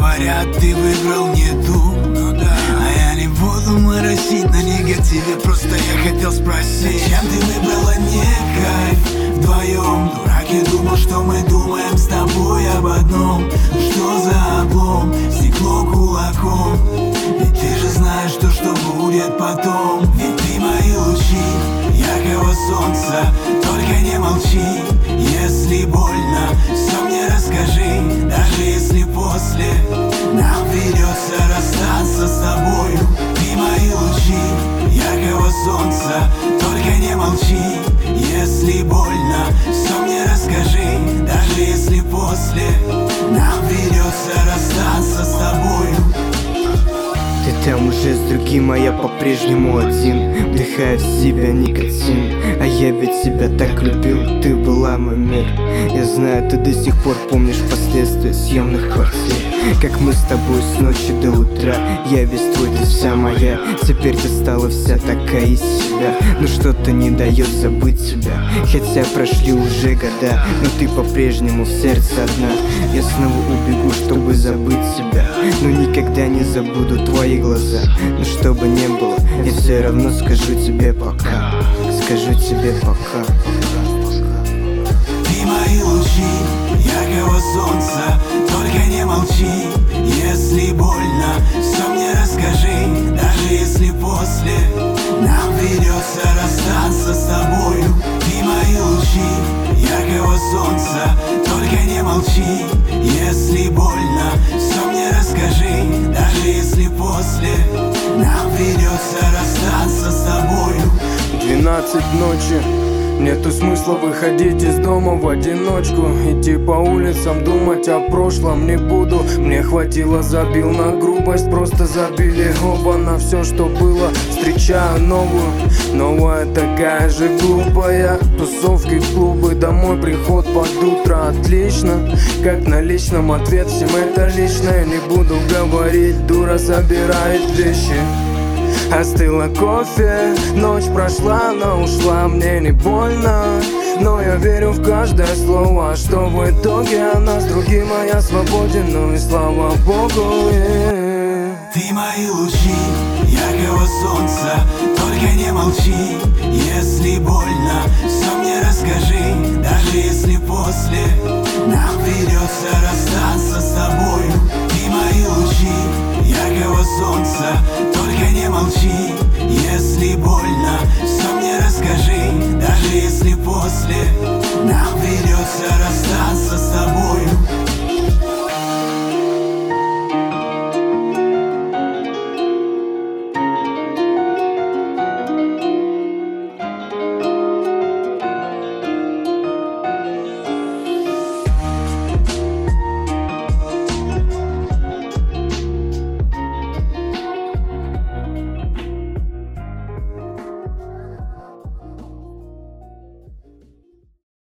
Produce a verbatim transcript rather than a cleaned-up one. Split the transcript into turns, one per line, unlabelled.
говорят, ты выбрал не ту, ну да. А я не буду моросить на негативе, просто я хотел спросить, зачем ты выбрала не кайф вдвоем? Дурак, я думал, что мы думаем с тобой об одном. Что за облом, стекло кулаком? Ведь ты же знаешь то, что будет потом. Ведь ты мои лучи, яркого солнца, только не молчи. Если больно, все мне расскажи. Даже если после нам придется расстаться с тобою. Ты мои лучи, яркого солнца, только не молчи. Если больно, все мне расскажи. Даже если после нам придется расстаться с тобою.
Ты там уже с другим, а я по-прежнему один. Вдыхаю в себя никотин. А я ведь тебя так любил, ты была мой мир. Я знаю, ты до сих пор помнишь последствия съемных квартир. Как мы с тобой с ночи до утра. Я весь твой, ты вся моя. Теперь ты стала вся такая из себя. Но что-то не дает забыть тебя. Хотя прошли уже года, но ты по-прежнему в сердце одна. Я снова убегу, чтобы забыть тебя, но никогда не забуду твои глаза. Но что бы ни было, я все равно скажу тебе пока. Скажу тебе пока.
Ты мои лучи, яркого солнца, только не молчи. Если больно, все мне расскажи. Даже если после нам придется расстаться с тобою. Ты мои лучи, яркого солнца, только не молчи. Если больно, все мне расскажи. Даже если после нам придется расстаться с тобою.
Двенадцать ночи. Нету смысла выходить из дома в одиночку. Идти по улицам, думать о прошлом не буду. Мне хватило, забил на грубость. Просто забили оба на все, что было. Встречаю новую, новая такая же глупая. Тусовки, клубы, домой приход под утро. Отлично, как на личном ответ всем это лично. Я не буду говорить, дура собирает вещи. Остыла кофе, ночь прошла, но ушла, мне не больно. Но я верю в каждое слово, что в итоге она с другим, а я свободен, ну и слава богу. Yeah.
Ты мои лучи, яркого солнца, только не молчи. Если больно, все мне расскажи. Даже если после нам придется расстаться с тобою. Ты мои лучи, яркого солнца, только не молчи. Если больно, все мне расскажи. Даже если после нам придется расстаться.